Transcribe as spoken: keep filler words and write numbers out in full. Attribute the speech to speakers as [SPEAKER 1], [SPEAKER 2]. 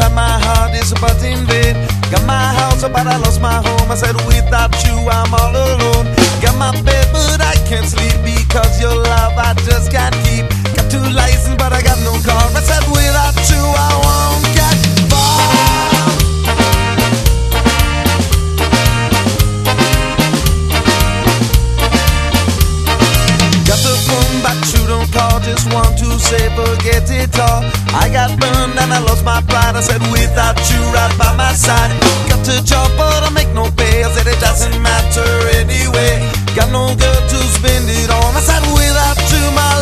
[SPEAKER 1] inside my heart is a buzzing bed. Got my house, but I lost my home. I said without you I'm all alone. Got my bed, but I can't sleep because your love I just can't keep. Got two licenses, but I got no car. I said without you I won't get far. Got the phone, but you don't call. Just want to say forget it all. I got burned and I lost my pride. I said without you right by my side. Got to job, but I make no pay. I said it doesn't matter anyway. Got no girl to spend it on. I said without you my